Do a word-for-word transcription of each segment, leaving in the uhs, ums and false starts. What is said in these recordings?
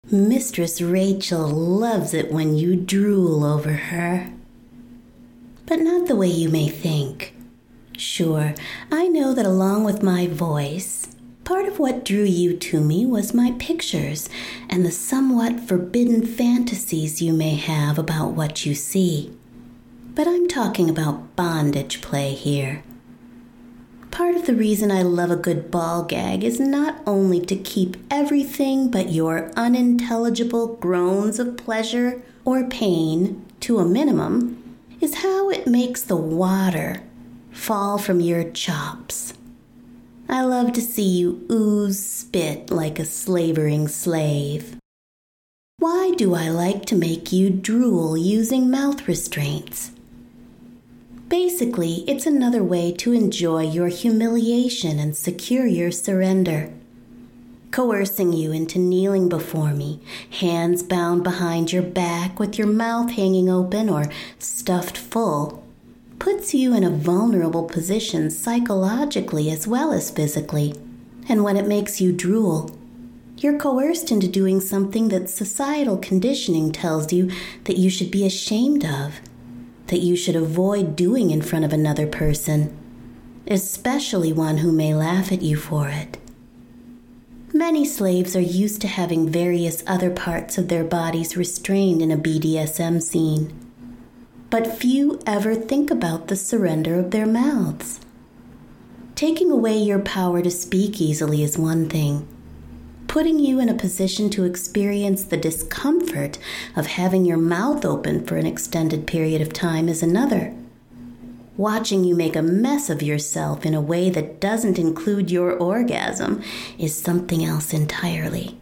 Mistress Rachel loves it when you drool over her. But not the way you may think. Sure, I know that along with my voice, part of what drew you to me was my pictures and the somewhat forbidden fantasies you may have about what you see. But I'm talking about bondage play here. Part of the reason I love a good ball gag is not only to keep everything but your unintelligible groans of pleasure or pain to a minimum, is how it makes the water fall from your chops. I love to see you ooze spit like a slavering slave. Why do I like to make you drool using mouth restraints? Basically, it's another way to enjoy your humiliation and secure your surrender. Coercing you into kneeling before me, hands bound behind your back with your mouth hanging open or stuffed full, puts you in a vulnerable position psychologically as well as physically. And when it makes you drool, you're coerced into doing something that societal conditioning tells you that you should be ashamed of, that you should avoid doing in front of another person, especially one who may laugh at you for it. Many slaves are used to having various other parts of their bodies restrained in a B D S M scene, but few ever think about the surrender of their mouths. Taking away your power to speak easily is one thing. Putting you in a position to experience the discomfort of having your mouth open for an extended period of time is another. Watching you make a mess of yourself in a way that doesn't include your orgasm is something else entirely.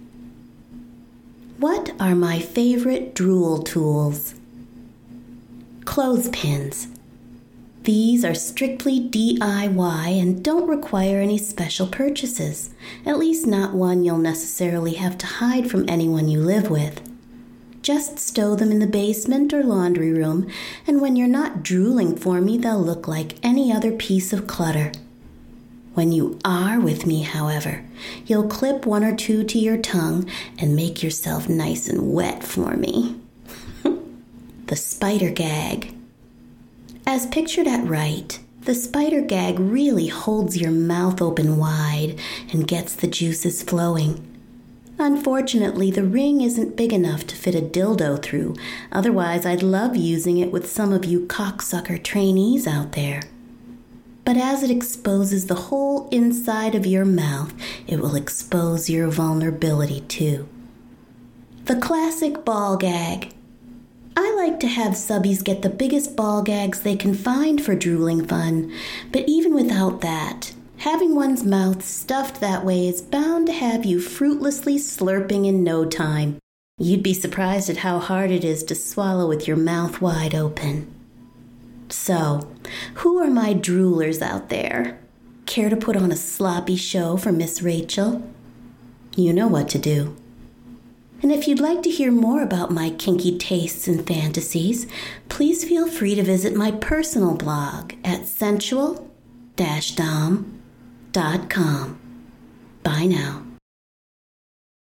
What are my favorite drool tools? Clothespins. These are strictly D I Y and don't require any special purchases, at least not one you'll necessarily have to hide from anyone you live with. Just stow them in the basement or laundry room, and when you're not drooling for me, they'll look like any other piece of clutter. When you are with me, however, you'll clip one or two to your tongue and make yourself nice and wet for me. The spider gag. As pictured at right, the spider gag really holds your mouth open wide and gets the juices flowing. Unfortunately, the ring isn't big enough to fit a dildo through, otherwise I'd love using it with some of you cocksucker trainees out there. But as it exposes the whole inside of your mouth, it will expose your vulnerability too. The classic ball gag. I like to have subbies get the biggest ball gags they can find for drooling fun, but even without that, having one's mouth stuffed that way is bound to have you fruitlessly slurping in no time. You'd be surprised at how hard it is to swallow with your mouth wide open. So, who are my droolers out there? Care to put on a sloppy show for Miss Rachel? You know what to do. And if you'd like to hear more about my kinky tastes and fantasies, please feel free to visit my personal blog at sensual dash dom dot com. Bye now.